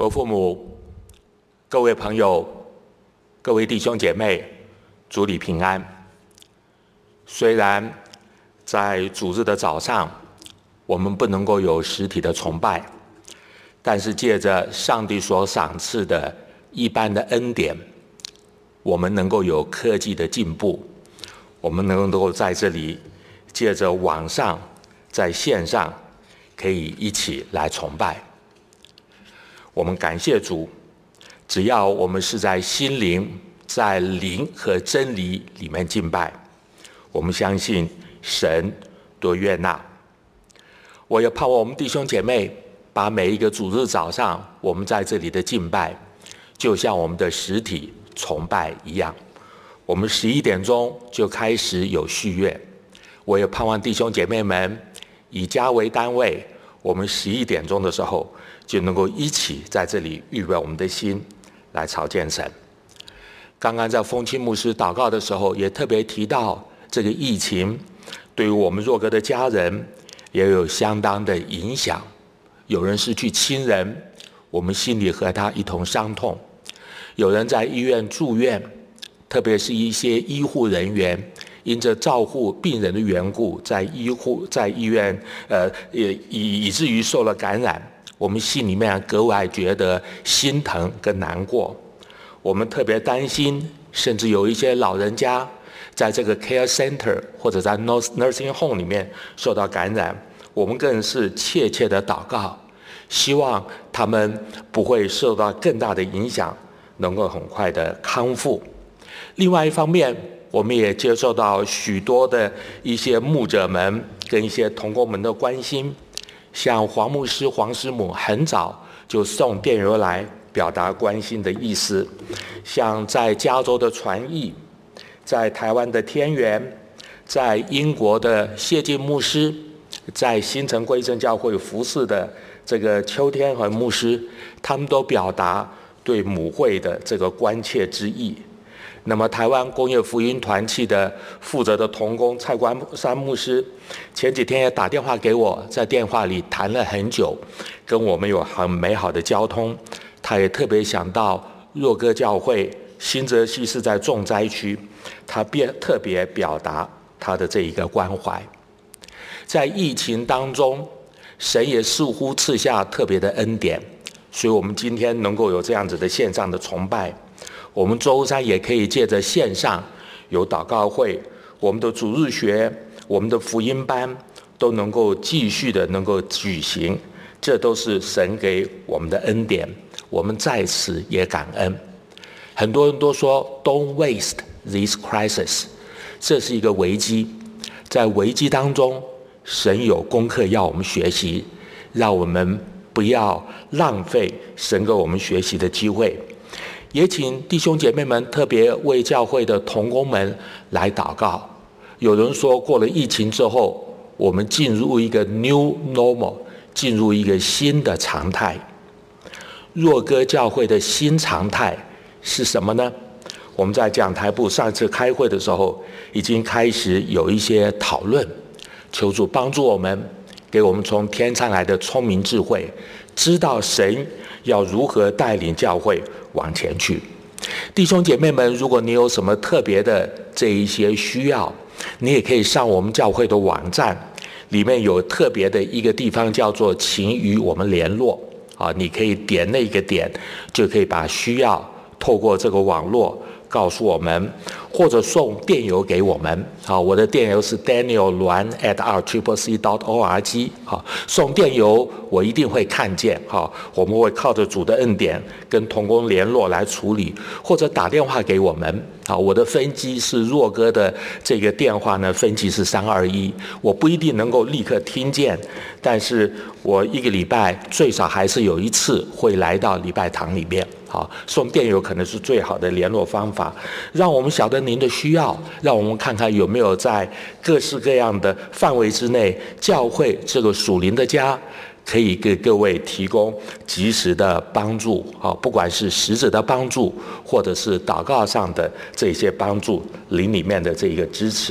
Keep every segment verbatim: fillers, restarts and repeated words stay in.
各位父母、各位朋友、各位弟兄姐妹，主里平安。虽然在主日的早上，我们不能够有实体的崇拜，但是借着上帝所赏赐的一般的恩典，我们能够有科技的进步，我们能够在这里借着网上，在线上可以一起来崇拜。我们感谢主，只要我们是在心灵、在灵和真理里面敬拜，我们相信神都悦纳。我也盼望我们弟兄姐妹把每一个主日早上我们在这里的敬拜，就像我们的实体崇拜一样，我们十一点钟就开始有序乐。我也盼望弟兄姐妹们以家为单位，我们十一点钟的时候就能够一起在这里预备我们的心来朝见神。刚刚在风清牧师祷告的时候，也特别提到这个疫情对于我们若哥的家人也有相当的影响。有人失去亲人，我们心里和他一同伤痛；有人在医院住院，特别是一些医护人员因着照顾病人的缘故，在医护在医院，呃，也以以至于受了感染，我们心里面格外觉得心疼跟难过。我们特别担心，甚至有一些老人家在这个 care center 或者在 nursing home 里面受到感染，我们更是切切的祷告，希望他们不会受到更大的影响，能够很快的康复。另外一方面，我们也接受到许多的一些牧者们跟一些同工们的关心，像黄牧师、黄师母很早就送电邮来表达关心的意思，像在加州的传译，在台湾的天元，在英国的谢晋牧师，在新城归正教会服侍的这个邱天和牧师，他们都表达对母会的这个关切之意。那么台湾工业福音团契的负责的同工蔡关山牧师，前几天也打电话给我，在电话里谈了很久，跟我们有很美好的交通。他也特别想到若哥教会新泽西是在重灾区，他别特别表达他的这一个关怀。在疫情当中，神也似乎赐下特别的恩典，所以我们今天能够有这样子的线上的崇拜。我们周三也可以借着线上有祷告会，我们的主日学、我们的福音班都能够继续的能够举行，这都是神给我们的恩典，我们在此也感恩。很多人都说 Don't waste this crisis， 这是一个危机，在危机当中，神有功课要我们学习，让我们不要浪费神给我们学习的机会。也请弟兄姐妹们特别为教会的同工们来祷告。有人说，过了疫情之后，我们进入一个 new normal， 进入一个新的常态。若哥教会的新常态是什么呢？我们在讲台部上次开会的时候，已经开始有一些讨论，求主帮助我们，给我们从天上来的聪明智慧，知道神要如何带领教会往前去。弟兄姐妹们，如果你有什么特别的这一些需要，你也可以上我们教会的网站，里面有特别的一个地方叫做请与我们联络啊，你可以点那个点，就可以把需要透过这个网络告诉我们，或者送电邮给我们。好，我的电邮是 daniel 栾 at r triple c dot org。好，送电邮我一定会看见。好，我们会靠着主的恩典跟同工联络来处理，或者打电话给我们。好，我的分机是若哥的这个电话呢，分机是三二一，我不一定能够立刻听见，但是我一个礼拜最少还是有一次会来到礼拜堂里面。好，送电邮可能是最好的联络方法，让我们晓得您的需要，让我们看看有没有在各式各样的范围之内，教会这个属灵的家可以给各位提供及时的帮助，不管是实质的帮助，或者是祷告上的这些帮助，灵里面的这一个支持。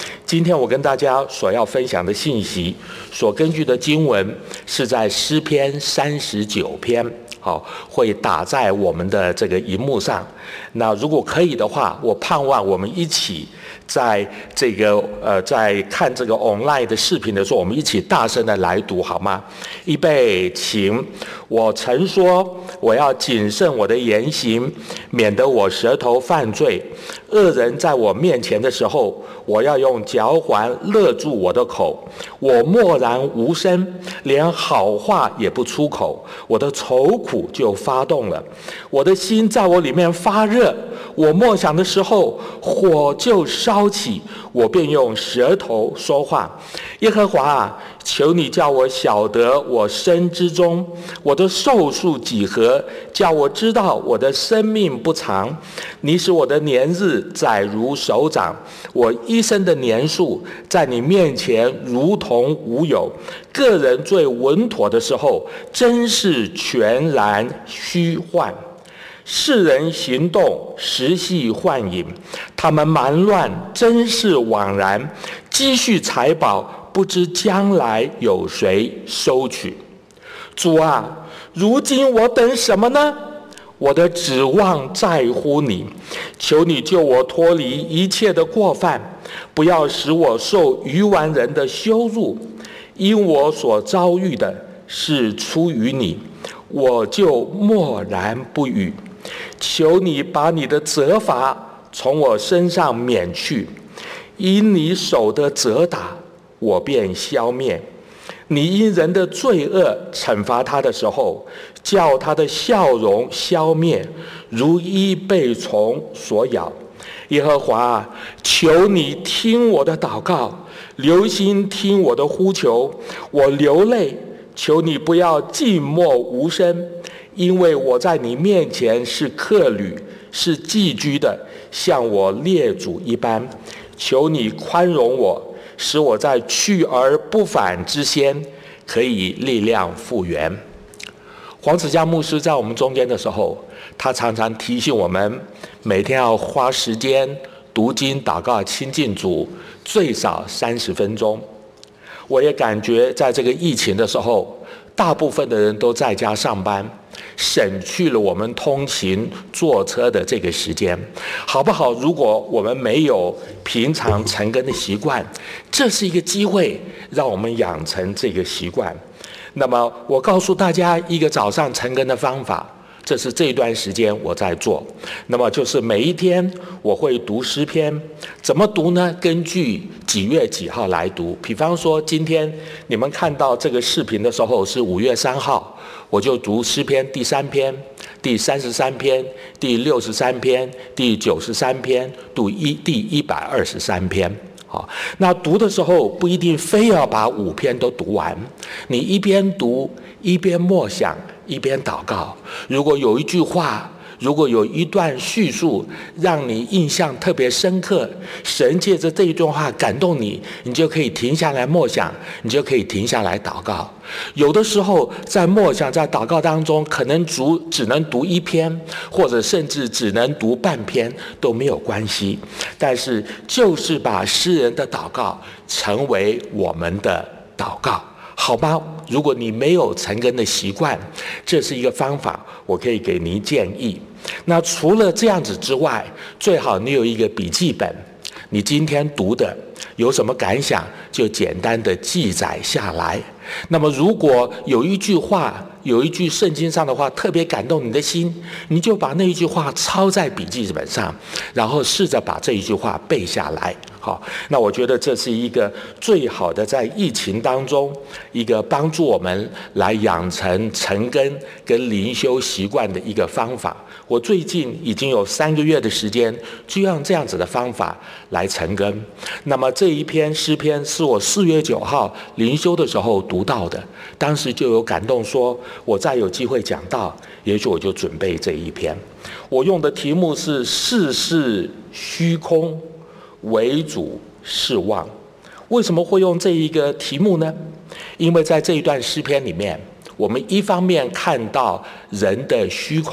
今天我跟大家所要分享的信息，所根据的经文是在诗篇三十九篇，好，会打在我们的这个荧幕上。那如果可以的话，我盼望我们一起在这个呃在看这个 online 的视频的时候，我们一起大声的来读好吗？预备，请。我曾说我要谨慎我的言行，免得我舌头犯罪。恶人在我面前的时候，我要用嚼环勒住我的口。我默然无声，连好话也不出口，我的愁苦就发动了。我的心在我里面发热，我默想的时候，火就烧起，我便用舌头说话。耶和华啊，求你叫我晓得我身之中，我的寿数几何，叫我知道我的生命不长。你使我的年日载如手掌，我一生的年数在你面前如同无有。个人最稳妥的时候，真是全然虚幻。世人行动实系幻影，他们蛮乱，真是枉然。积蓄财宝，不知将来有谁收取。主啊，如今我等什么呢？我的指望在乎你，求你救我脱离一切的过犯，不要使我受愚顽人的羞辱。因我所遭遇的是出于你，我就默然不语。求你把你的责罚从我身上免去，因你手的责打，我便消灭。你因人的罪恶惩罚他的时候，叫他的笑容消灭，如一被虫所咬。耶和华，求你听我的祷告，留心听我的呼求。我流泪，求你不要静默无声，因为我在你面前是客旅，是寄居的，像我列祖一般。求你宽容我，使我在去而不返之先，可以力量复原。黄子嘉牧师在我们中间的时候，他常常提醒我们，每天要花时间读经、祷告、亲近主，最少三十分钟。我也感觉在这个疫情的时候，大部分的人都在家上班，省去了我们通勤坐车的这个时间，好不好？如果我们没有平常晨更的习惯，这是一个机会，让我们养成这个习惯。那么，我告诉大家一个早上晨更的方法，这是这段时间我在做。那么就是每一天我会读诗篇，怎么读呢？根据几月几号来读。比方说，今天你们看到这个视频的时候是五月三号，我就读诗篇第三篇、第三十三篇、第六十三篇、第九十三篇，读一第一百二十三篇。好，那读的时候不一定非要把五篇都读完，你一边读一边默想，一边祷告。如果有一句话，如果有一段叙述让你印象特别深刻，神借着这一段话感动你，你就可以停下来默想，你就可以停下来祷告。有的时候在默想、在祷告当中，可能读只能读一篇，或者甚至只能读半篇都没有关系，但是就是把诗人的祷告成为我们的祷告，好吗？如果你没有晨更的习惯，这是一个方法，我可以给您建议。那除了这样子之外，最好你有一个笔记本，你今天读的有什么感想，就简单的记载下来。那么如果有一句话，有一句圣经上的话特别感动你的心，你就把那一句话抄在笔记本上，然后试着把这一句话背下来。好，那我觉得这是一个最好的在疫情当中一个帮助我们来养成晨更跟灵修习惯的一个方法。我最近已经有三个月的时间，就用这样子的方法来晨更。那么这一篇诗篇是我四月九号灵修的时候读到的，当时就有感动说，我再有机会讲到，也许我就准备这一篇。我用的题目是世事虚空，为主是望。为什么会用这一个题目呢？因为在这一段诗篇里面，我们一方面看到人的虚空，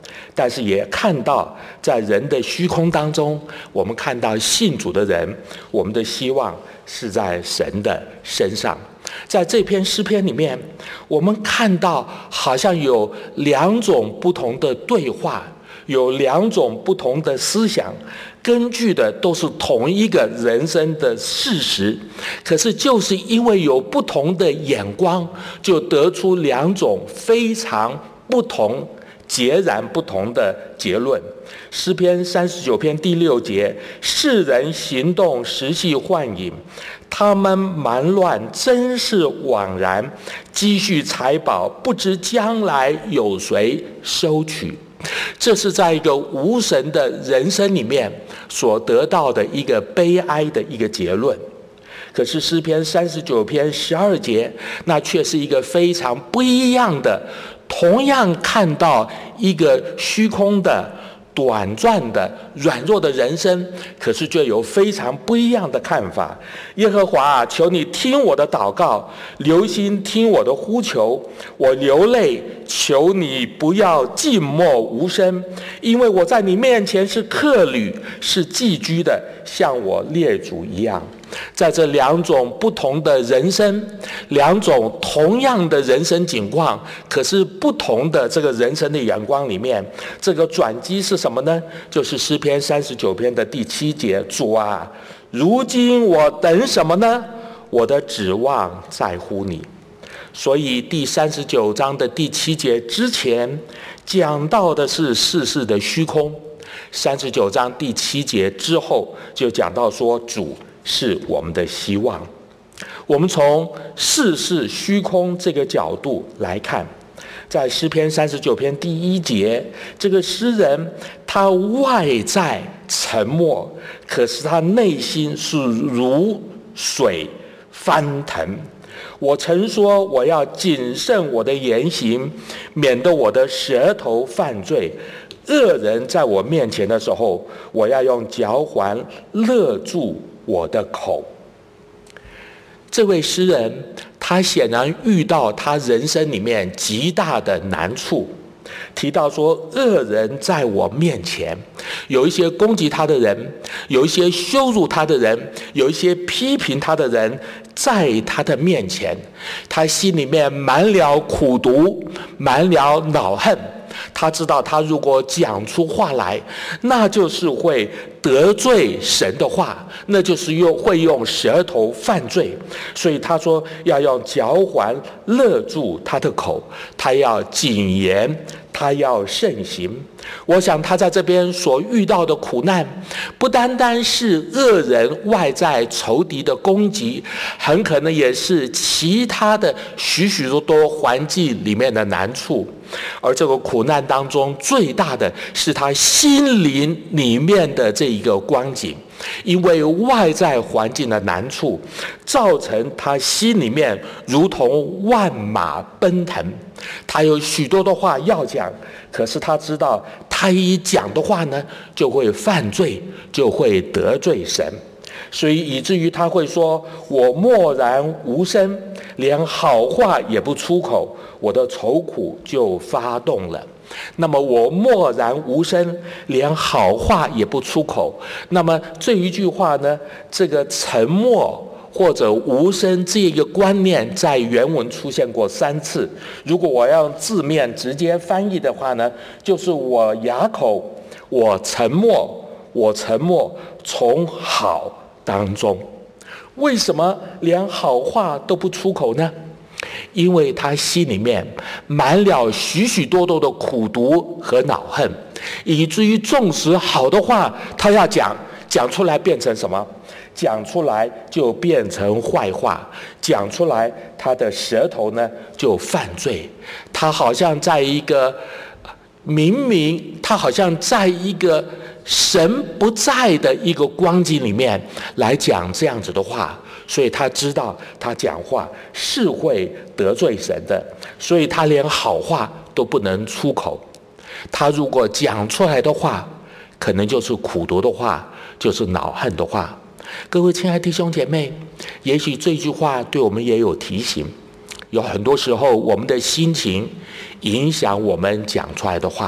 但是也看到在人的虚空当中，我们看到信主的人，我们的希望是在神的身上。在这篇诗篇里面，我们看到好像有两种不同的对话，有两种不同的思想，根据的都是同一个人生的事实，可是就是因为有不同的眼光，就得出两种非常不同截然不同的结论。诗篇三十九篇第六节，世人行动实系幻影，他们蛮乱真是枉然，积蓄财宝不知将来有谁收取。这是在一个无神的人生里面所得到的一个悲哀的一个结论。可是诗篇三十九篇十二节，那却是一个非常不一样的，同样看到一个虚空的短暂的软弱的人生，可是却有非常不一样的看法。耶和华啊，求你听我的祷告，留心听我的呼求，我流泪，求你不要静默无声，因为我在你面前是客旅，是寄居的，像我列祖一样。在这两种不同的人生，两种同样的人生景况，可是不同的这个人生的眼光里面，这个转机是什么呢？就是诗篇三十九篇的第七节，主啊，如今我等什么呢？我的指望在乎你。所以第三十九章的第七节之前讲到的是世事的虚空，三十九章第七节之后就讲到说主是我们的希望。我们从世事虚空这个角度来看，在诗篇三十九篇第一节，这个诗人他外在沉默，可是他内心是如水翻腾。我曾说我要谨慎我的言行，免得我的舌头犯罪。恶人在我面前的时候，我要用嚼环勒住我的口。这位诗人他显然遇到他人生里面极大的难处，提到说恶人在我面前，有一些攻击他的人，有一些羞辱他的人，有一些批评他的人在他的面前，他心里面满了苦毒，满了恼恨。他知道他如果讲出话来，那就是会得罪神的话，那就是用会用舌头犯罪。所以他说要用嚼环勒住他的口，他要谨言，他要慎行。我想他在这边所遇到的苦难，不单单是恶人外在仇敌的攻击，很可能也是其他的许许多多环境里面的难处。而这个苦难当中最大的是他心灵里面的这一个光景，因为外在环境的难处造成他心里面如同万马奔腾，他有许多的话要讲，可是他知道他一讲的话呢就会犯罪，就会得罪神，所以以至于他会说，我默然无声，连好话也不出口，我的愁苦就发动了。那么我默然无声，连好话也不出口，那么这一句话呢，这个沉默或者无声这一个观念在原文出现过三次。如果我要用字面直接翻译的话呢，就是我哑口，我沉默，我沉默从好当中。为什么连好话都不出口呢？因为他心里面满了许许多多的苦毒和恼恨，以至于纵使好的话他要讲，讲出来变成什么？讲出来就变成坏话，讲出来他的舌头呢就犯罪。他好像在一个明明他好像在一个神不在的一个光景里面来讲这样子的话，所以他知道他讲话是会得罪神的，所以他连好话都不能出口。他如果讲出来的话，可能就是苦毒的话，就是恼恨的话。各位亲爱的弟兄姐妹，也许这句话对我们也有提醒。有很多时候我们的心情影响我们讲出来的话。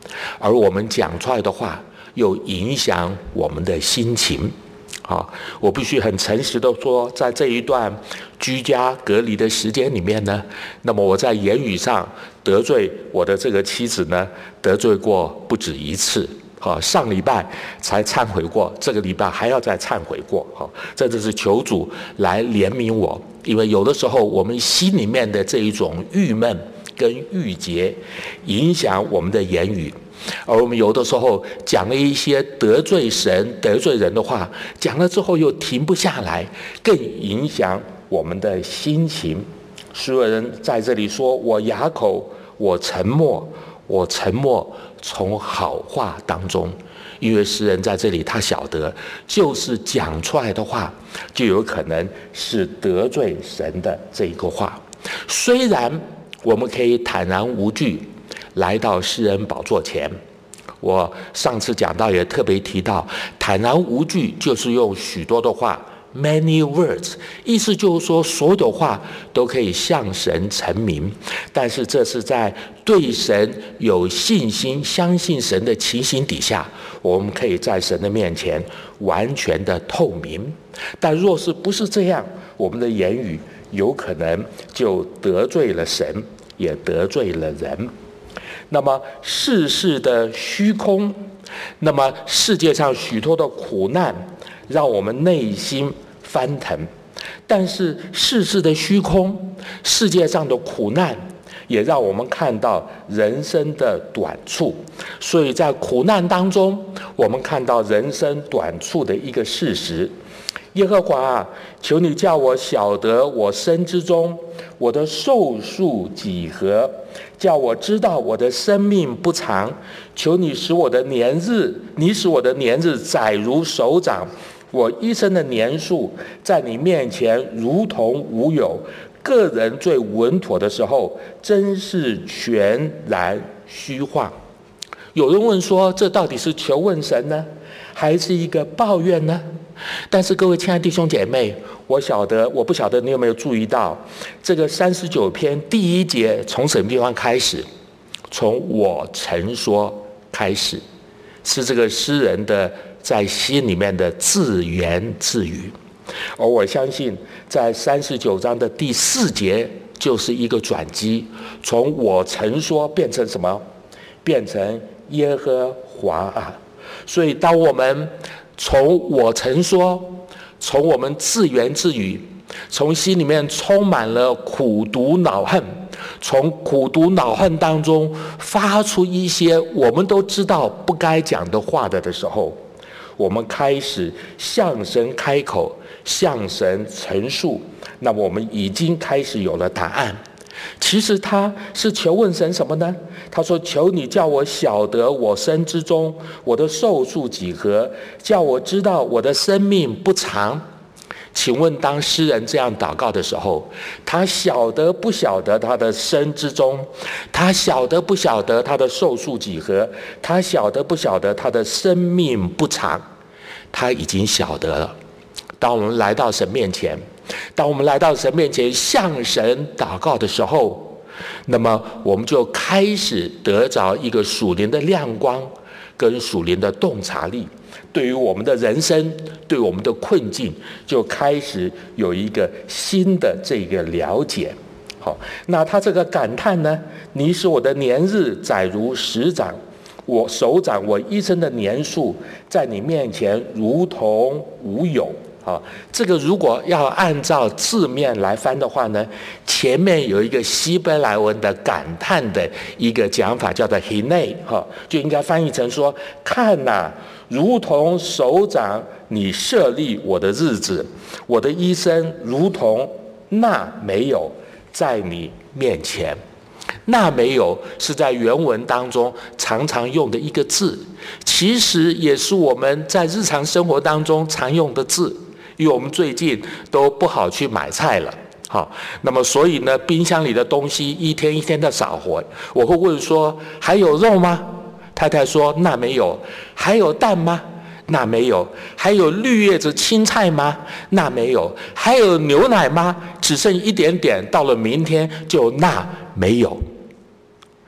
而我们讲出来的话又影响我们的心情。好，我必须很诚实的说，在这一段居家隔离的时间里面呢，那么我在言语上得罪我的这个妻子呢，得罪过不止一次。好，上礼拜才忏悔过，这个礼拜还要再忏悔过。好，这就是求主来怜悯我，因为有的时候我们心里面的这一种郁闷跟郁结，影响我们的言语。而我们有的时候讲了一些得罪神、得罪人的话，讲了之后又停不下来，更影响我们的心情。所有人在这里说：“我哑口，我沉默，我沉默，从好话当中。”因为诗人在这里，他晓得，就是讲出来的话，就有可能是得罪神的这一个话。虽然我们可以坦然无惧来到诗人宝座前，我上次讲到也特别提到，坦然无惧就是用许多的话 ，many words， 意思就是说所有的话都可以向神陈明，但是这是在对神有信心、相信神的情形底下，我们可以在神的面前完全的透明。但若是不是这样，我们的言语有可能就得罪了神，也得罪了人。那么世事的虚空，那么世界上许多的苦难让我们内心翻腾，但是世事的虚空，世界上的苦难也让我们看到人生的短处。所以在苦难当中，我们看到人生短处的一个事实。耶和华啊，求你叫我晓得我生之中我的寿数几何，叫我知道我的生命不长。求你使我的年日，你使我的年日载如手掌，我一生的年数在你面前如同无有。个人最稳妥的时候，真是全然虚幻。有人问说，这到底是求问神呢，还是一个抱怨呢？但是各位亲爱的弟兄姐妹，我晓得，我不晓得你有没有注意到，这个三十九篇第一节从什么地方开始？从我曾说开始，是这个诗人的在心里面的自言自语。而我相信，在三十九章的第四节就是一个转机，从我曾说变成什么？变成耶和华啊！所以当我们从我曾说，从我们自言自语，从心里面充满了苦毒恼恨，从苦毒恼恨当中发出一些我们都知道不该讲的话的的时候，我们开始向神开口，向神陈述，那么我们已经开始有了答案。其实他是求问神什么呢？他说：求你叫我晓得我生之中我的寿数几何，叫我知道我的生命不长。请问当诗人这样祷告的时候，他晓得不晓得他的生之中？他晓得不晓得他的寿数几何？他晓得不晓得他的生命不长？他已经晓得了。当我们来到神面前，当我们来到神面前向神祷告的时候，那么我们就开始得着一个属灵的亮光跟属灵的洞察力，对于我们的人生，对我们的困境，就开始有一个新的这个了解。好，那他这个感叹呢，你使我的年日载如石掌，我手掌我一生的年数在你面前如同无有。好，这个如果要按照字面来翻的话呢，前面有一个希伯来文的感叹的一个讲法，叫做 hine， 哈，就应该翻译成说：看哪、啊，如同手掌你设立我的日子，我的一生如同那没有在你面前。那没有是在原文当中常常用的一个字，其实也是我们在日常生活当中常用的字。因为我们最近都不好去买菜了，好，那么所以呢，冰箱里的东西一天一天的少活。我会问说：还有肉吗？太太说：那没有。还有蛋吗？那没有。还有绿叶子青菜吗？那没有。还有牛奶吗？只剩一点点，到了明天就那没有。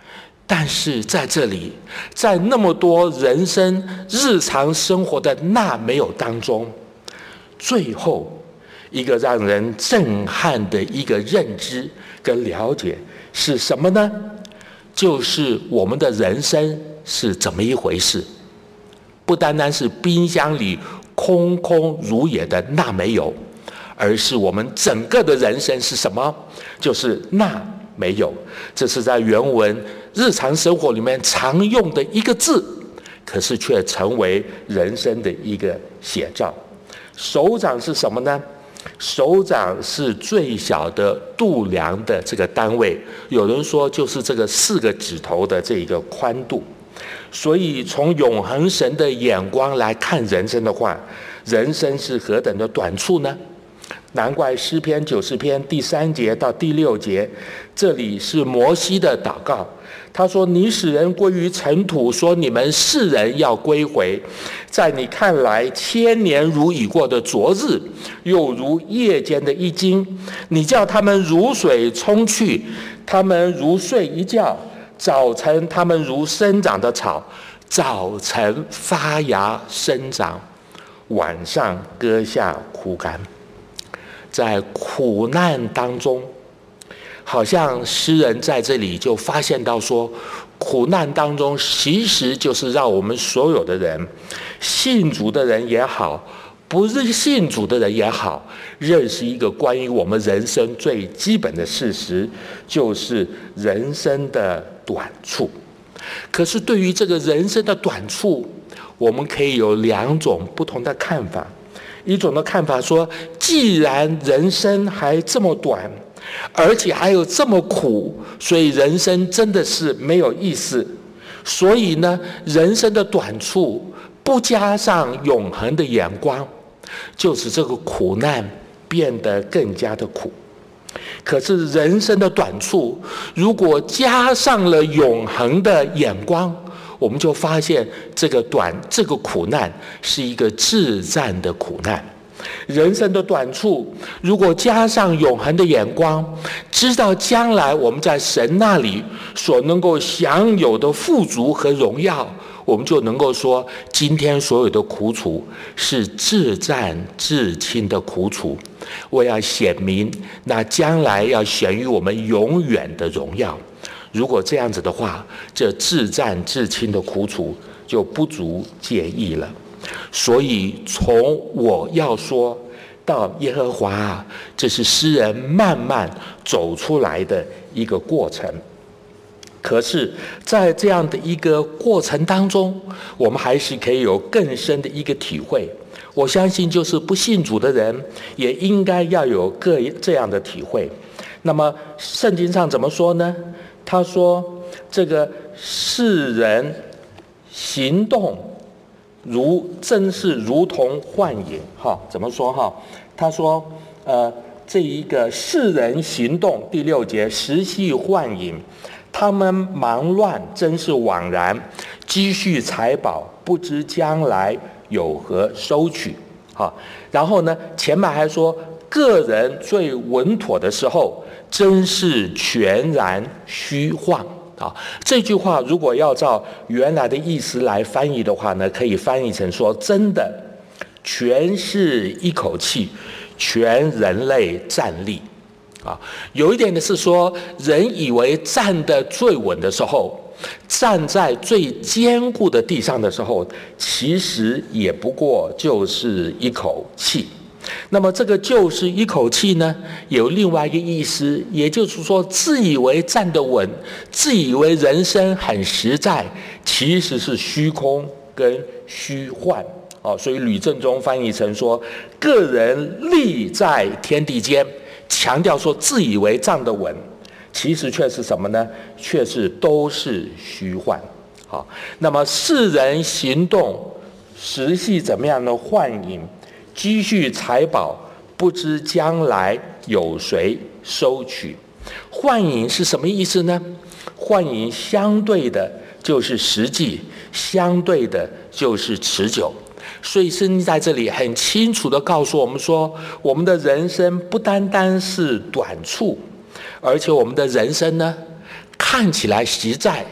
但是在这里，在那么多人生日常生活的那没有当中，最后一个让人震撼的一个认知跟了解是什么呢？就是我们的人生是怎么一回事，不单单是冰箱里空空如也的那没有，而是我们整个的人生是什么？就是那没有。这是在原文日常生活里面常用的一个字，可是却成为人生的一个写照。手掌是什么呢？手掌是最小的度量的这个单位，有人说就是这个四个指头的这个宽度。所以从永恒神的眼光来看人生的话，人生是何等的短促呢？难怪诗篇九十篇第三节到第六节，这里是摩西的祷告。他说：你使人归于尘土，说你们世人要归回。在你看来，千年如已过的昨日，又如夜间的一惊。你叫他们如水冲去，他们如睡一觉。早晨他们如生长的草，早晨发芽生长，晚上割下枯干。在苦难当中，好像诗人在这里就发现到说，苦难当中其实就是让我们所有的人，信主的人也好，不是信主的人也好，认识一个关于我们人生最基本的事实，就是人生的短处。可是对于这个人生的短处，我们可以有两种不同的看法。一种的看法说，既然人生还这么短，而且还有这么苦，所以人生真的是没有意思。所以呢，人生的短处不加上永恒的眼光，就使这个苦难变得更加的苦。可是人生的短处如果加上了永恒的眼光，我们就发现这个短这个苦难是一个至暂的苦难。人生的短处如果加上永恒的眼光，知道将来我们在神那里所能够享有的富足和荣耀，我们就能够说，今天所有的苦楚是至暂至轻的苦楚，我要显明那将来要显于我们永远的荣耀。如果这样子的话，这至暂至轻的苦楚就不足介意了。所以从我要说到耶和华啊，这是诗人慢慢走出来的一个过程。可是在这样的一个过程当中，我们还是可以有更深的一个体会。我相信就是不信主的人也应该要有各这样的体会。那么圣经上怎么说呢？他说这个世人行动如真是如同幻影。哈，怎么说哈？他说呃这一个世人行动，第六节，实系幻影，他们忙乱真是枉然，积蓄财宝，不知将来有何收取。好，然后呢，前面还说个人最稳妥的时候，真是全然虚幻。啊，这句话如果要照原来的意思来翻译的话呢，可以翻译成说，真的全是一口气，全人类站立。啊，有一点的是说，人以为站得最稳的时候，站在最坚固的地上的时候，其实也不过就是一口气。那么这个就是一口气呢，有另外一个意思，也就是说，自以为站得稳，自以为人生很实在，其实是虚空跟虚幻。哦，所以吕正中翻译成说，个人立在天地间，强调说自以为站得稳，其实却是什么呢？却是都是虚幻。好，那么世人行动实系怎么样的幻影，积蓄财宝，不知将来有谁收取。幻影是什么意思呢？幻影相对的就是实际，相对的就是持久。所以圣经在这里很清楚地告诉我们说，我们的人生不单单是短处，而且我们的人生呢，看起来实在，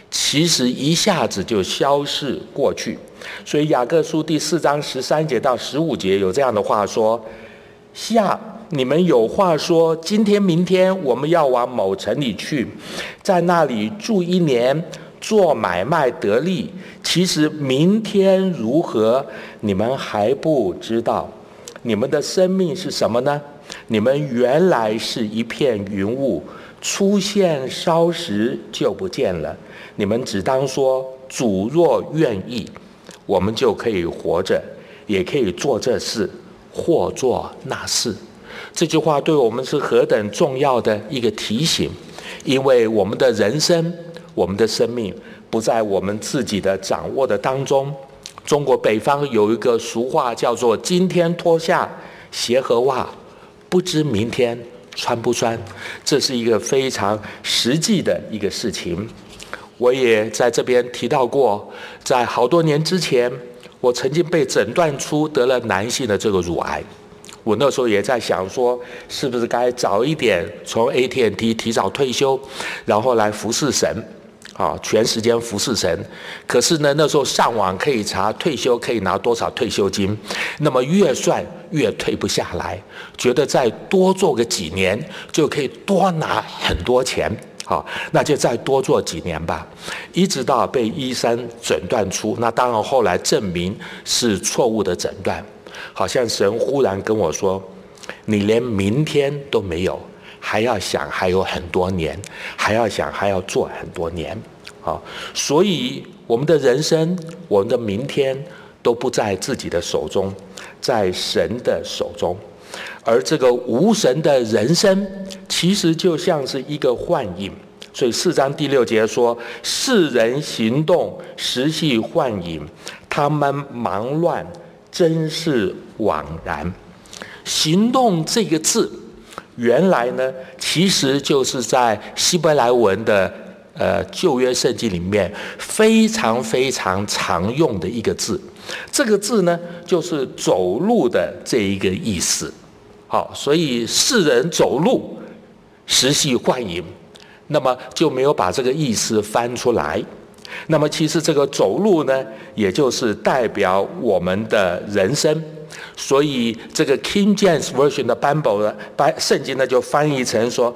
其实一下子就消逝过去。所以雅各书第四章十三节到十五节有这样的话说：下你们有话说，今天明天我们要往某城里去，在那里住一年，做买卖得利。其实明天如何，你们还不知道。你们的生命是什么呢？你们原来是一片云雾，出现稍时就不见了。你们只当说，主若愿意，我们就可以活着，也可以做这事，或做那事。这句话对我们是何等重要的一个提醒，因为我们的人生，我们的生命不在我们自己的掌握的当中。中国北方有一个俗话叫做今天脱下鞋和袜，不知明天穿不穿。这是一个非常实际的一个事情。我也在这边提到过，在好多年之前，我曾经被诊断出得了男性的这个乳癌。我那时候也在想说，是不是该早一点从 A T and T 提早退休，然后来服侍神，啊，全时间服侍神。可是呢，那时候上网可以查退休可以拿多少退休金，那么越算越退不下来，觉得再多做个几年就可以多拿很多钱。好，那就再多做几年吧，一直到被医生诊断出，那当然后来证明是错误的诊断。好像神忽然跟我说，你连明天都没有，还要想还有很多年，还要想还要做很多年。好，所以我们的人生，我们的明天都不在自己的手中，在神的手中。而这个无神的人生，其实就像是一个幻影。所以四章第六节说，世人行动实系幻影，他们忙乱真是枉然。行动这个字，原来呢，其实就是在希伯来文的呃旧约圣经里面非常非常常用的一个字。这个字呢，就是走路的这一个意思。好，所以世人走路实系幻影，那么就没有把这个意思翻出来。那么其实这个走路呢，也就是代表我们的人生。所以这个 King James Version 的 Bible 呢，圣经呢就翻译成说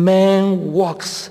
Man walks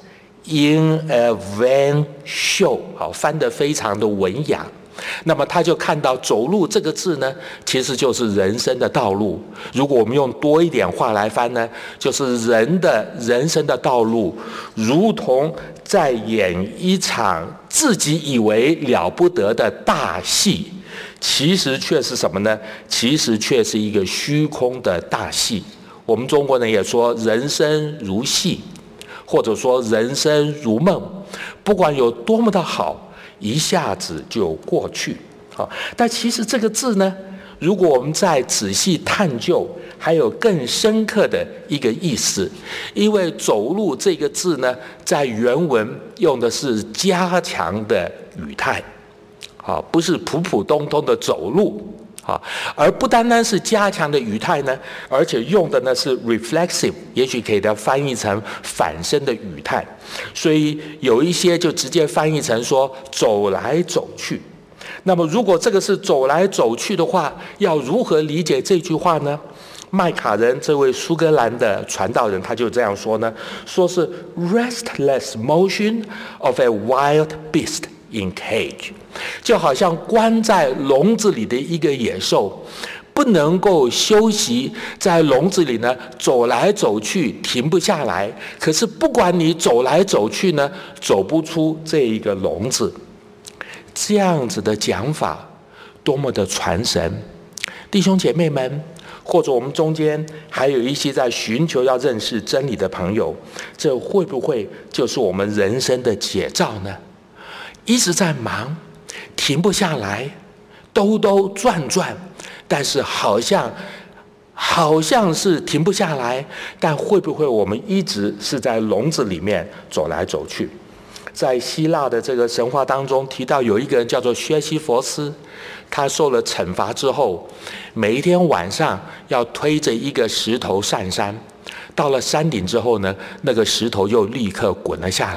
in a vain show， 好，翻得非常的文雅。那么他就看到走路这个字呢，其实就是人生的道路。如果我们用多一点话来翻呢，就是人的人生的道路，如同在演一场自己以为了不得的大戏，其实却是什么呢？其实却是一个虚空的大戏。我们中国人也说人生如戏，或者说人生如梦，不管有多么的好，一下子就过去。好，但其实这个字呢，如果我们再仔细探究，还有更深刻的一个意思。因为走路这个字呢，在原文用的是加强的语态，好，不是普普通通的走路。好，而不单单是加强的语态呢，而且用的呢是 reflexive， 也许可以的翻译成反身的语态。所以有一些就直接翻译成说走来走去。那么如果这个是走来走去的话，要如何理解这句话呢？麦卡仁这位苏格兰的传道人他就这样说呢，说是 restless motion of a wild beast in cage， 就好像关在笼子里的一个野兽，不能够休息，在笼子里呢走来走去，停不下来。可是不管你走来走去呢，走不出这一个笼子。这样子的讲法多么的传神！弟兄姐妹们，或者我们中间还有一些在寻求要认识真理的朋友，这会不会就是我们人生的写照呢？一直在忙，停不下来，兜兜转转，但是好像好像是停不下来，但会不会我们一直是在笼子里面走来走去？在希腊的这个神话当中提到，有一个人叫做薛西弗斯，他受了惩罚之后，每一天晚上要推着一个石头上山，到了山顶之后呢，那个石头又立刻滚了下来。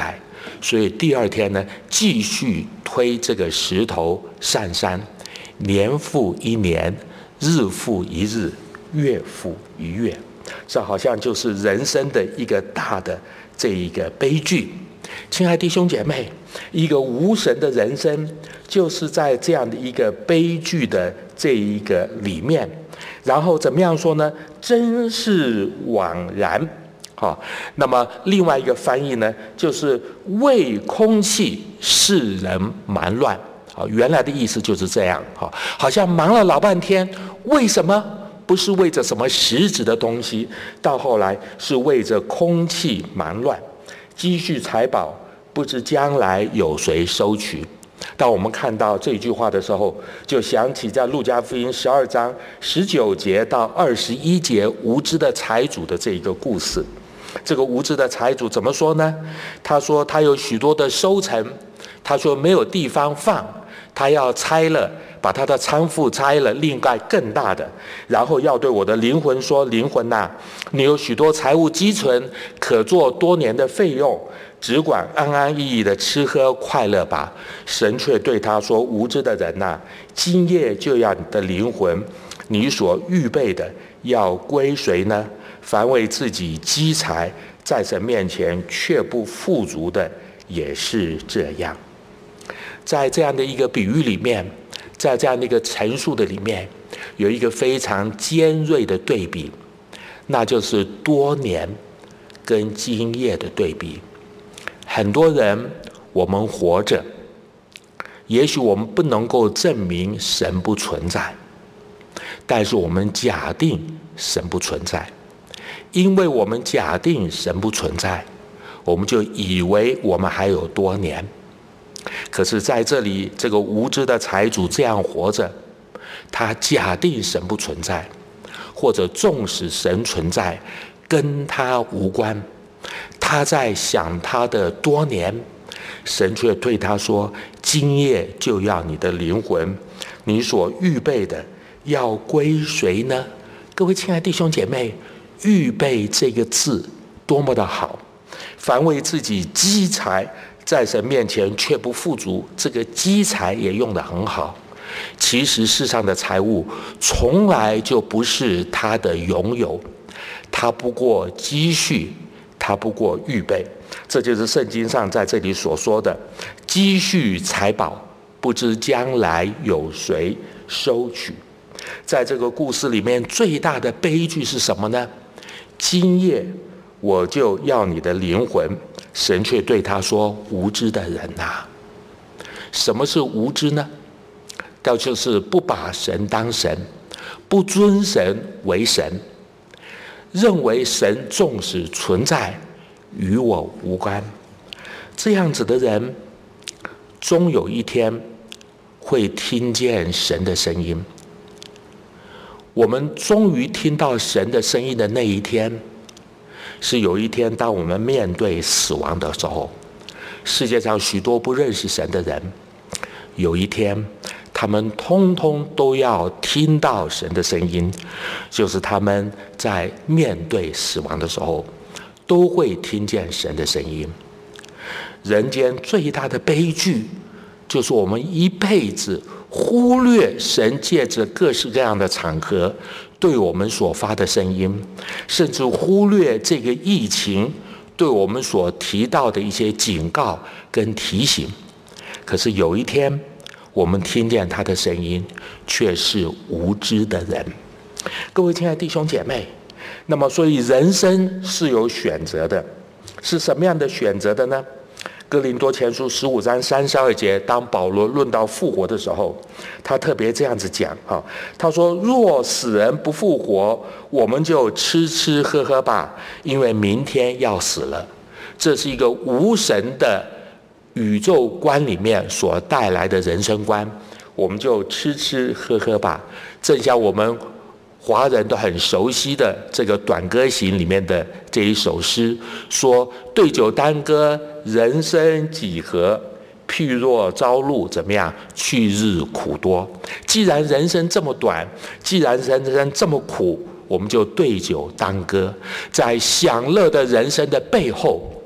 所以第二天呢，继续推这个石头上山，年复一年，日复一日，月复一月。这好像就是人生的一个大的这一个悲剧。亲爱弟兄姐妹，一个无神的人生，就是在这样的一个悲剧的这一个里面，然后怎么样说呢？真是枉然。好，那么另外一个翻译呢，就是为空气世人忙乱。好，原来的意思就是这样。好，好像忙了老半天，为什么？不是为着什么实质的东西，到后来是为着空气忙乱，积蓄财宝，不知将来有谁收取。当我们看到这句话的时候，就想起在路加福音十二章十九节到二十一节无知的财主的这一个故事。这个无知的财主怎么说呢？他说他有许多的收成，他说没有地方放，他要拆了，把他的仓库拆了，另盖更大的，然后要对我的灵魂说：灵魂呐、啊，你有许多财物积存，可做多年的费用，只管安安逸逸的吃喝快乐吧。神却对他说：无知的人呐、啊，今夜就要你的灵魂，你所预备的要归谁呢？凡为自己积财，在神面前却不富足的，也是这样。在这样的一个比喻里面，在这样的一个陈述的里面，有一个非常尖锐的对比，那就是多年跟今夜的对比。很多人，我们活着，也许我们不能够证明神不存在，但是我们假定神不存在。因为我们假定神不存在，我们就以为我们还有多年。可是在这里，这个无知的财主这样活着，他假定神不存在，或者纵使神存在，跟他无关。他在想他的多年，神却对他说：今夜就要你的灵魂，你所预备的要归谁呢？各位亲爱的弟兄姐妹，预备这个字多么的好！凡为自己积财，在神面前却不富足，这个积财也用得很好。其实世上的财物从来就不是他的拥有，他不过积蓄，他不过预备。这就是圣经上在这里所说的积蓄财宝，不知将来有谁收取。在这个故事里面，最大的悲剧是什么呢？今夜我就要你的灵魂，神却对他说：无知的人啊！什么是无知呢？那就是不把神当神，不尊神为神，认为神纵使存在，与我无关。这样子的人，终有一天会听见神的声音。我们终于听到神的声音的那一天，是有一天当我们面对死亡的时候。世界上许多不认识神的人，有一天他们通通都要听到神的声音，就是他们在面对死亡的时候都会听见神的声音。人间最大的悲剧，就是我们一辈子忽略神借着各式各样的场合对我们所发的声音，甚至忽略这个疫情对我们所提到的一些警告跟提醒。可是有一天我们听见他的声音，却是无知的人。各位亲爱的弟兄姐妹，那么所以人生是有选择的，是什么样的选择的呢？哥林多前书十五章三十二节，当保罗论到复活的时候，他特别这样子讲哈，他说：若死人不复活，我们就吃吃喝喝吧，因为明天要死了。这是一个无神的宇宙观里面所带来的人生观，我们就吃吃喝喝吧。正像我们华人都很熟悉的这个短歌行里面的这一首诗，说：对酒当歌，人生几何？譬若朝露，怎么样？去日苦多。既然人生这么短，既然人生这么苦，我们就对酒当歌。在享乐的人生的背后，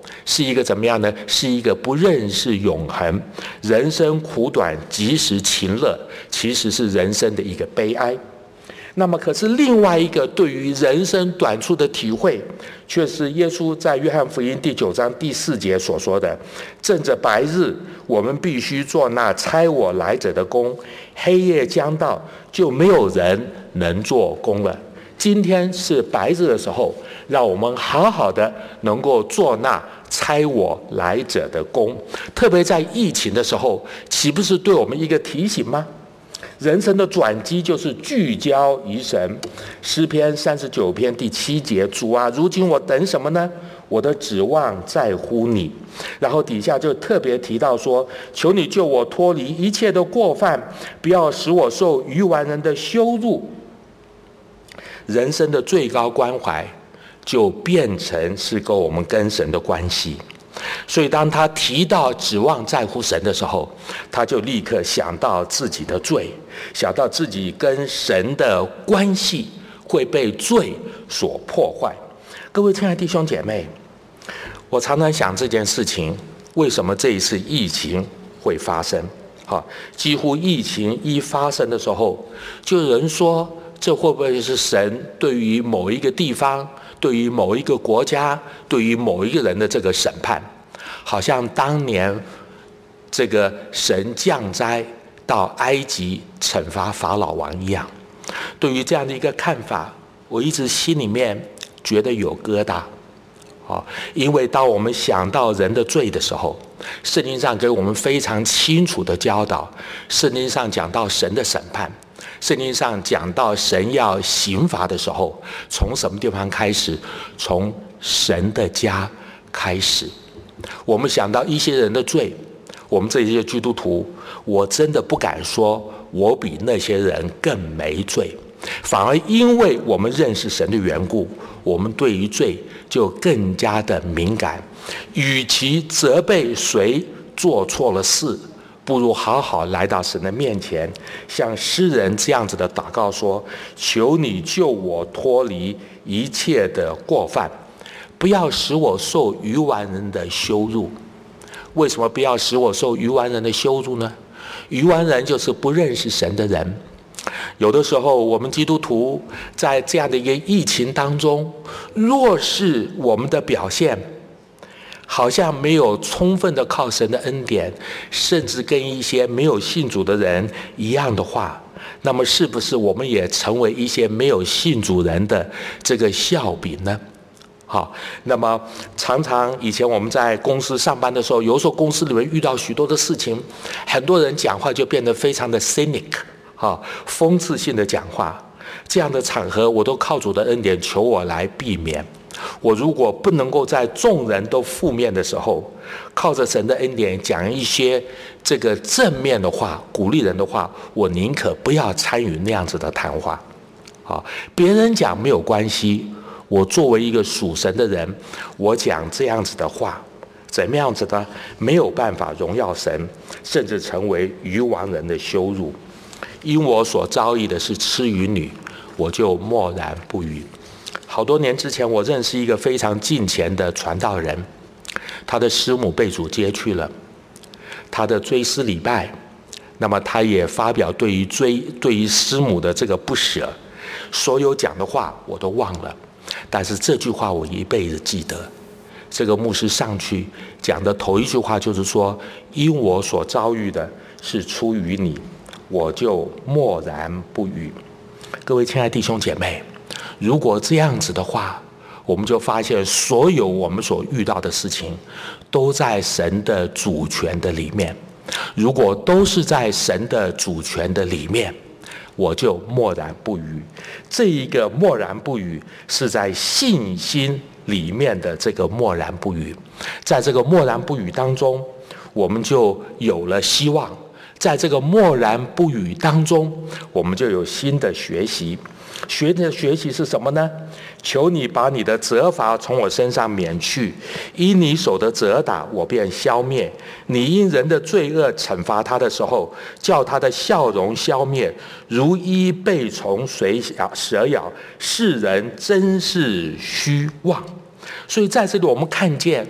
是一个怎么样呢？是一个不认识永恒，人生苦短，及时行乐，其实是人生的一个悲哀。那么可是另外一个对于人生短处的体会，却是耶稣在约翰福音第九章第四节所说的：正着白日，我们必须做那差我来者的工，黑夜将到，就没有人能做工了。今天是白日的时候，让我们好好的能够做那差我来者的工。特别在疫情的时候，岂不是对我们一个提醒吗？人生的转机就是聚焦于神。诗篇三十九篇第七节：主啊，如今我等什么呢？我的指望在乎你。然后底下就特别提到说：求你救我脱离一切的过犯，不要使我受愚顽人的羞辱。人生的最高关怀就变成是跟我们跟神的关系。所以当他提到指望在乎神的时候，他就立刻想到自己的罪，想到自己跟神的关系会被罪所破坏。各位亲爱的弟兄姐妹，我常常想这件事情，为什么这一次疫情会发生？好，几乎疫情一发生的时候，就有人说，这会不会是神对于某一个地方，对于某一个国家，对于某一个人的这个审判？好像当年这个神降灾到埃及惩罚法老王一样。对于这样的一个看法，我一直心里面觉得有疙瘩。因为当我们想到人的罪的时候，圣经上给我们非常清楚的教导，圣经上讲到神的审判，圣经上讲到神要刑罚的时候，从什么地方开始？从神的家开始。我们想到一些人的罪，我们这些基督徒，我真的不敢说我比那些人更没罪，反而因为我们认识神的缘故，我们对于罪就更加的敏感。与其责备谁做错了事，不如好好来到神的面前，像诗人这样子的祷告说：求你救我脱离一切的过犯，不要使我受愚顽人的羞辱。为什么不要使我受愚顽人的羞辱呢？愚顽人就是不认识神的人。有的时候我们基督徒在这样的一个疫情当中，若是我们的表现好像没有充分的靠神的恩典，甚至跟一些没有信主的人一样的话，那么是不是我们也成为一些没有信主人的这个笑柄呢？好，那么常常以前我们在公司上班的时候，有时候公司里面遇到许多的事情，很多人讲话就变得非常的 cynic， 好，讽刺性的讲话。这样的场合我都靠主的恩典求我来避免。我如果不能够在众人都负面的时候，靠着神的恩典讲一些这个正面的话，鼓励人的话，我宁可不要参与那样子的谈话。好，别人讲没有关系，我作为一个属神的人，我讲这样子的话，怎么样子的没有办法荣耀神，甚至成为愚顽人的羞辱。因我所遭遇的是痴与女，我就默然不语。好多年之前，我认识一个非常敬虔的传道人，他的师母被主接去了，他的追思礼拜，那么他也发表对于追对于师母的这个不舍，所有讲的话我都忘了，但是这句话我一辈子记得。这个牧师上去讲的头一句话就是说：因我所遭遇的是出于你，我就默然不语。各位亲爱的弟兄姐妹，如果这样子的话，我们就发现所有我们所遇到的事情都在神的主权的里面。如果都是在神的主权的里面，我就默然不语。这一个默然不语是在信心里面的这个默然不语，在这个默然不语当中，我们就有了希望。在这个默然不语当中，我们就有新的学习。学的学习是什么呢？求你把你的责罚从我身上免去，因你手的责打我便消灭。你因人的罪恶惩罚他的时候，叫他的笑容消灭，如衣被虫随蛇咬，世人真是虚妄。所以在这里我们看见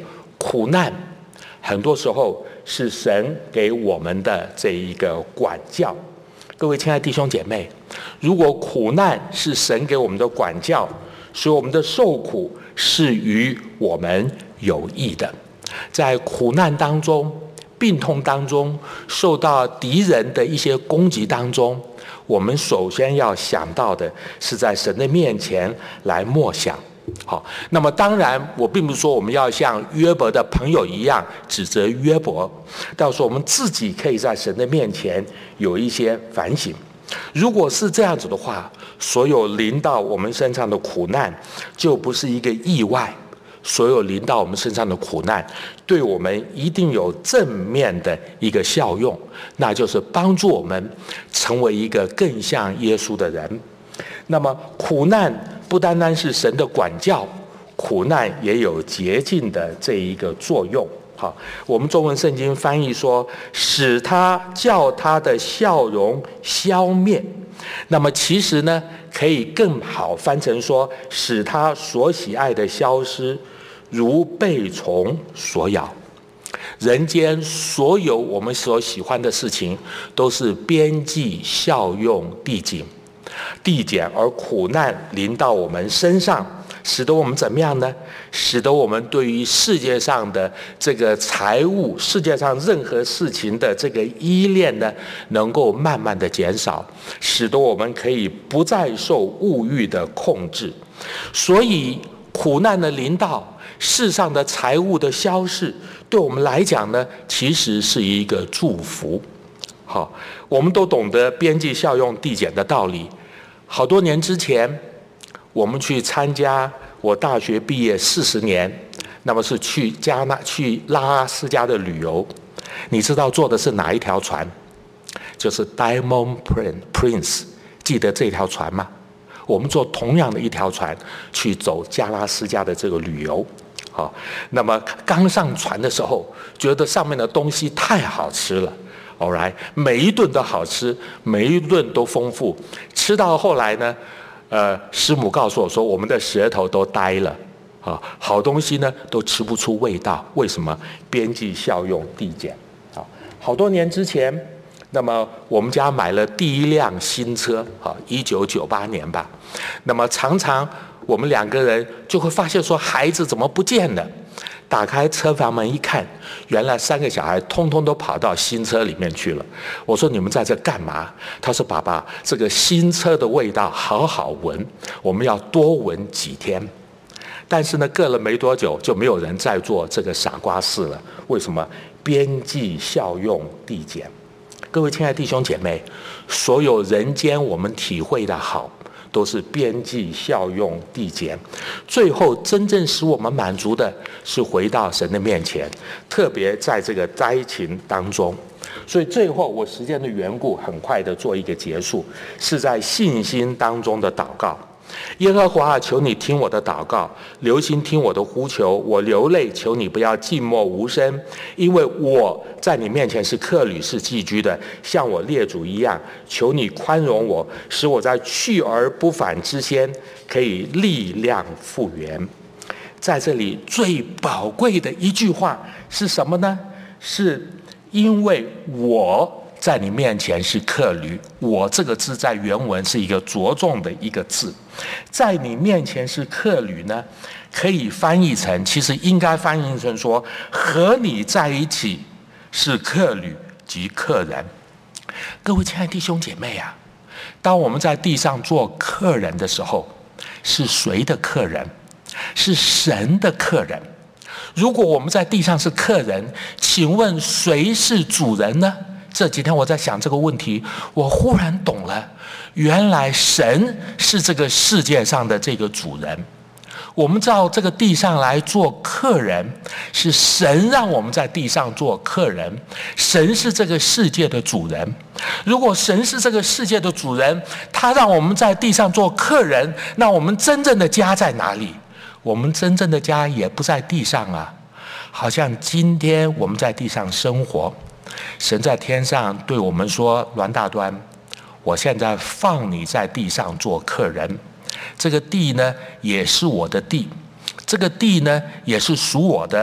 苦难很多时候是神给我们的这一个管教。各位亲爱的弟兄姐妹，如果苦难是神给我们的管教，使我们的受苦是与我们有益的，在苦难当中、病痛当中、受到敌人的一些攻击当中，我们首先要想到的是在神的面前来默想。好，那么当然我并不是说我们要像约伯的朋友一样指责约伯，到时候我们自己可以在神的面前有一些反省。如果是这样子的话，所有临到我们身上的苦难就不是一个意外，所有临到我们身上的苦难对我们一定有正面的一个效用，那就是帮助我们成为一个更像耶稣的人。那么苦难不单单是神的管教，苦难也有洁净的这一个作用。好，我们中文圣经翻译说，使他叫他的笑容消灭。那么其实呢，可以更好翻成说，使他所喜爱的消失，如被虫所咬。人间所有我们所喜欢的事情，都是边际效用递减，递减，而苦难临到我们身上，使得我们怎么样呢？使得我们对于世界上的这个财物、世界上任何事情的这个依恋呢，能够慢慢的减少，使得我们可以不再受物欲的控制。所以苦难的临到，世上的财物的消逝，对我们来讲呢，其实是一个祝福。好，我们都懂得边际效用递减的道理。好多年之前，我们去参加我大学毕业四十年，那么是去加纳去拉斯加的旅游。你知道坐的是哪一条船？就是 Diamond Prince， 记得这条船吗？我们坐同样的一条船去走加拉斯加的这个旅游。好，那么刚上船的时候，觉得上面的东西太好吃了。All right， 每一顿都好吃，每一顿都丰富。吃到后来呢，呃，师母告诉我说，我们的舌头都呆了，啊，好东西呢都吃不出味道。为什么？边际效用递减。啊，好多年之前，那么我们家买了第一辆新车，啊，一九九八年吧。那么常常我们两个人就会发现说，孩子怎么不见了？打开车房门一看，原来三个小孩通通都跑到新车里面去了。我说你们在这干嘛？他说爸爸，这个新车的味道好好闻，我们要多闻几天。但是呢，过了没多久就没有人再做这个傻瓜事了。为什么？边际效用递减。各位亲爱的弟兄姐妹，所有人间我们体会的好，都是边际效用递减，最后真正使我们满足的是回到神的面前，特别在这个灾情当中。所以最后我时间的缘故，很快的做一个结束，是在信心当中的祷告。耶和华啊，求你听我的祷告，留心听我的呼求。我流泪，求你不要静默无声，因为我在你面前是客旅，是寄居的，像我列祖一样。求你宽容我，使我在去而不返之先，可以力量复原。在这里最宝贵的一句话是什么呢？是因为我在你面前是客旅。我这个字在原文是一个着重的一个字，在你面前是客旅呢，可以翻译成，其实应该翻译成说，和你在一起是客旅及客人。各位亲爱的弟兄姐妹啊，当我们在地上做客人的时候，是谁的客人？是神的客人。如果我们在地上是客人，请问谁是主人呢？这几天我在想这个问题，我忽然懂了，原来神是这个世界上的这个主人。我们到这个地上来做客人，是神让我们在地上做客人，神是这个世界的主人。如果神是这个世界的主人，他让我们在地上做客人，那我们真正的家在哪里？我们真正的家也不在地上啊。好像今天我们在地上生活，神在天上对我们说，栾大端，我现在放你在地上做客人，这个地呢也是我的地，这个地呢也是属我的，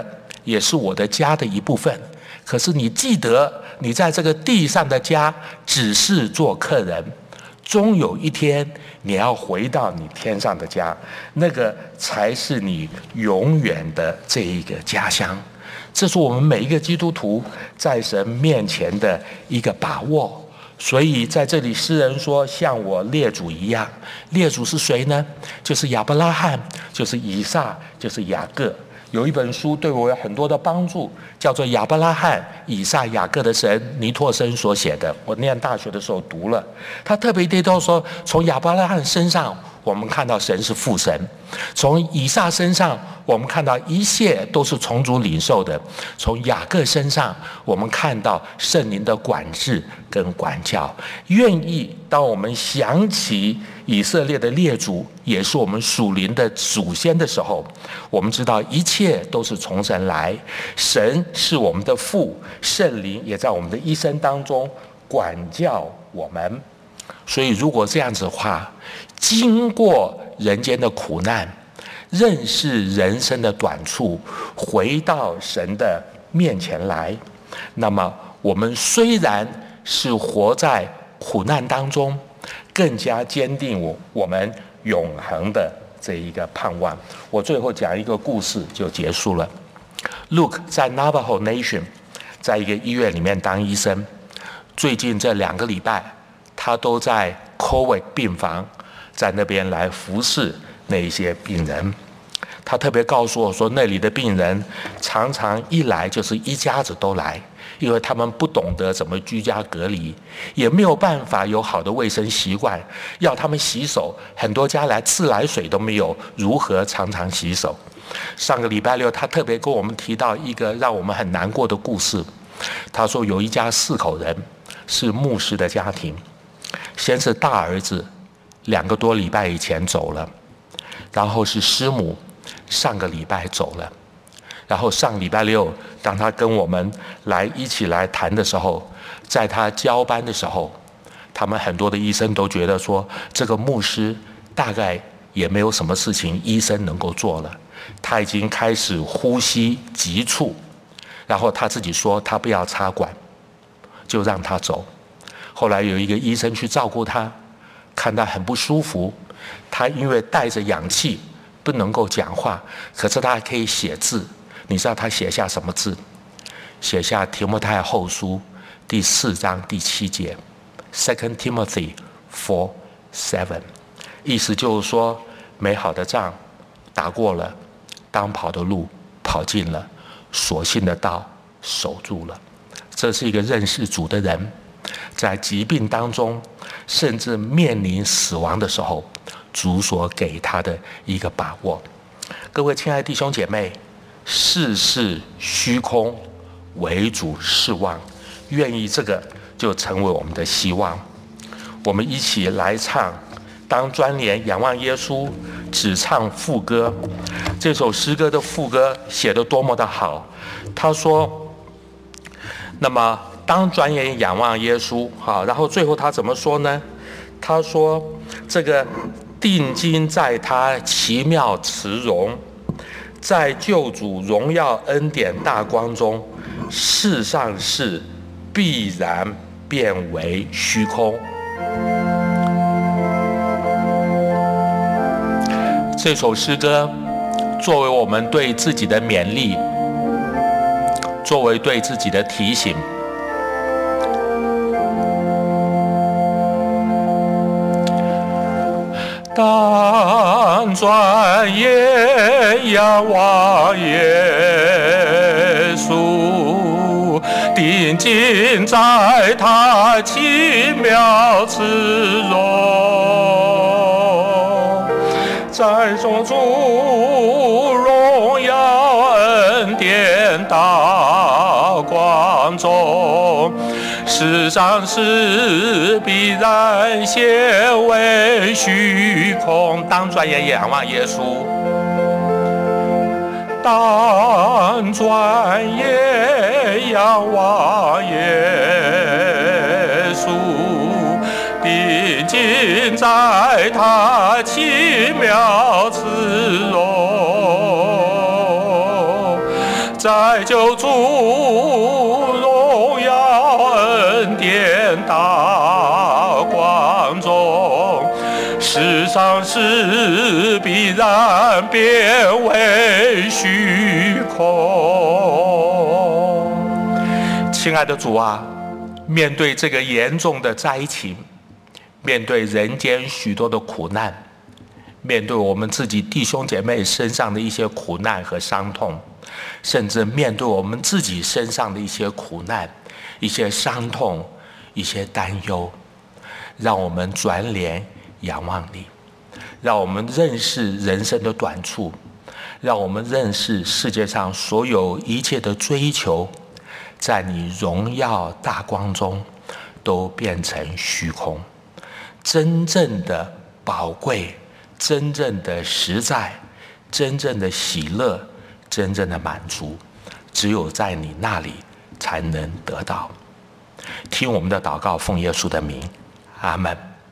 也是我的家的一部分。可是你记得，你在这个地上的家只是做客人，终有一天你要回到你天上的家，那个才是你永远的这一个家乡。这是我们每一个基督徒在神面前的一个把握。所以在这里诗人说，像我列祖一样。列祖是谁呢？就是亚伯拉罕，就是以撒，就是雅各。有一本书对我有很多的帮助，叫做《亚伯拉罕、以撒、雅各的神》，尼托生所写的。我念大学的时候读了，他特别提到说，从亚伯拉罕身上我们看到神是父神，从以撒身上我们看到一切都是从主领受的，从雅各身上我们看到圣灵的管制跟管教。愿意当我们想起以色列的列祖也是我们属灵的祖先的时候，我们知道一切都是从神来，神是我们的父，圣灵也在我们的一生当中管教我们。所以如果这样子的话，经过人间的苦难，认识人生的短处，回到神的面前来，那么我们虽然是活在苦难当中，更加坚定我我们永恒的这一个盼望。我最后讲一个故事就结束了。Luke 在 Navajo Nation 在一个医院里面当医生，最近这两个礼拜他都在 COVID 病房，在那边来服侍那一些病人。他特别告诉我说，那里的病人常常一来就是一家子都来，因为他们不懂得怎么居家隔离，也没有办法有好的卫生习惯，要他们洗手，很多家来自来水都没有，如何常常洗手？上个礼拜六他特别跟我们提到一个让我们很难过的故事。他说有一家四口人，是牧师的家庭，先是大儿子两个多礼拜以前走了，然后是师母上个礼拜走了，然后上礼拜六当他跟我们来一起来谈的时候，在他交班的时候，他们很多的医生都觉得说，这个牧师大概也没有什么事情医生能够做了，他已经开始呼吸急促，然后他自己说他不要插管，就让他走。后来有一个医生去照顾他，看他很不舒服，他因为带着氧气不能够讲话，可是他还可以写字。你知道他写下什么字？写下提摩太后书第四章第七节 Second Timothy four seven， 意思就是说，美好的仗打过了，当跑的路跑尽了，所信的道守住了。这是一个认识主的人，在疾病当中，甚至面临死亡的时候，主所给他的一个把握。各位亲爱的弟兄姐妹，世事虚空，唯主是望，愿意这个就成为我们的希望。我们一起来唱，当专联仰望耶稣，只唱副歌。这首诗歌的副歌写得多么的好。他说，那么当专联仰望耶稣，好，然后最后他怎么说呢？他说，这个定睛在他奇妙慈容，在救主荣耀恩典大光中，世上事必然变为虚空。这首诗歌作为我们对自己的勉励，作为对自己的提醒。当转眼仰望耶稣，定睛在他奇妙慈容，在众主荣耀恩典大光中，世上事必然显为虚空。当转眼仰望耶稣，当转眼仰望耶稣，定睛在他奇妙慈容，在爱救主，荣耀恩典大光中，世上事必然变为虚空。亲爱的主啊，面对这个严重的灾情，面对人间许多的苦难，面对我们自己弟兄姐妹身上的一些苦难和伤痛，甚至面对我们自己身上的一些苦难、一些伤痛、一些担忧，让我们转脸仰望你，让我们认识人生的短处，让我们认识世界上所有一切的追求，在你荣耀大光中都变成虚空。真正的宝贵，真正的实在，真正的喜乐，真正的满足，只有在你那里才能得到。听我们的祷告，奉耶稣的名，阿们。